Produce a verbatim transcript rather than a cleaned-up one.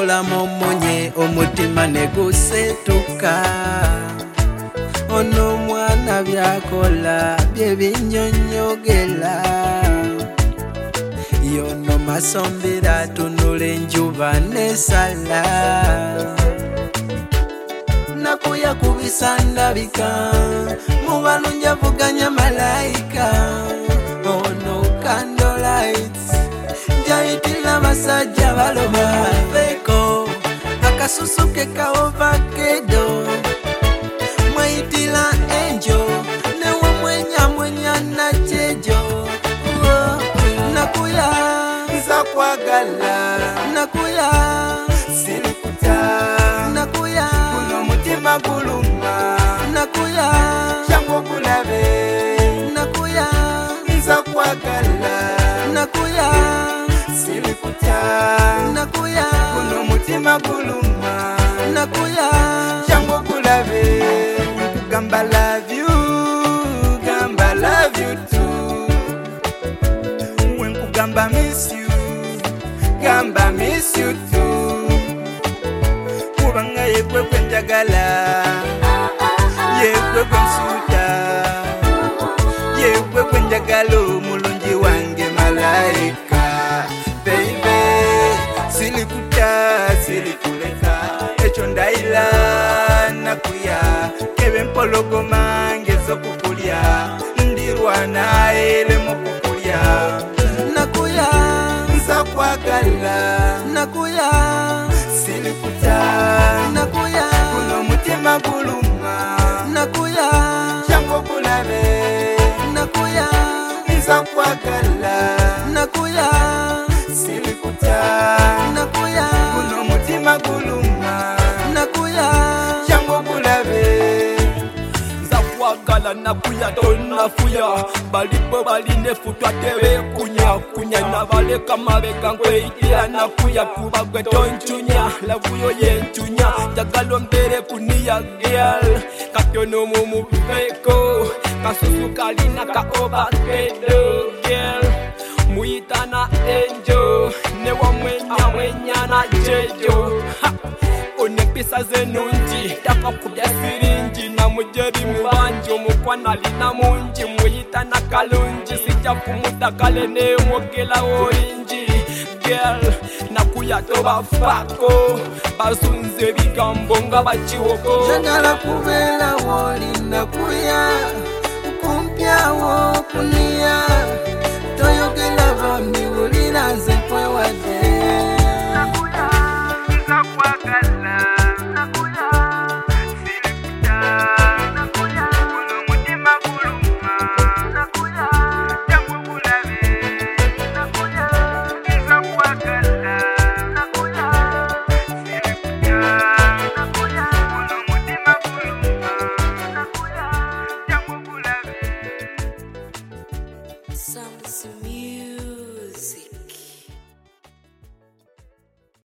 Nakola momonye omutima negusetuka. Ono mwana byakola bye binyonyogela. Yono masombera tunule njuba nesala. Nakuya kubisanda bika mubalunja vuganya malaika. Ono candlelights jaitila basajja baloba feko akasusuke ka ovakedo mwaitila enjo newe mwenya mwenya na chejo. Nakuya nza kwagala nakuya silikuta nakuya kuno mutima guluma nakuya chango kulabe nakuya nza kwagala nakuya silikuta nakuya kuno mutima guluma nakuya chango kulabe gamba love you gamba love you too when gamba miss you gamba miss you too kubanga yekwe kwenjagala yekwe kwensuta yekwe kwenjagalo mulungi wange malaika baby silikuta silikuleka echo ndaila nakuya kebe mpologoma ngezo kukulya ndirwa naele mukukulya nakuya nza kwagala nakuya silikuta nakuya kuno mutima guluma nakuya chango kulabe nakuya nza kwagala nakuya silikuta nakuya kuno mutima guluma nakuya chango kulabe nza kwagala nakuya tonafuya balipo baline futwa tebe kunya kunya na baleka mabeka ngweitira nakuya kuba gwe tonchunya lavuyo yenchunya jagalo mbere kunia girl katyono mumu feko kasusu kalina ka ovakedo girl muitana enjo ne wa mwenya mwenya na jejo onepisa zenunji taka kudya sirinji na mujeri mubanjo mukwana lina munji muitana kalunji sija kumuta kale ne mwogela orinji girl nakuya toba fako basunze bigambo nga bachiwoko jagala kubela woli nakuya kumpyawo kuni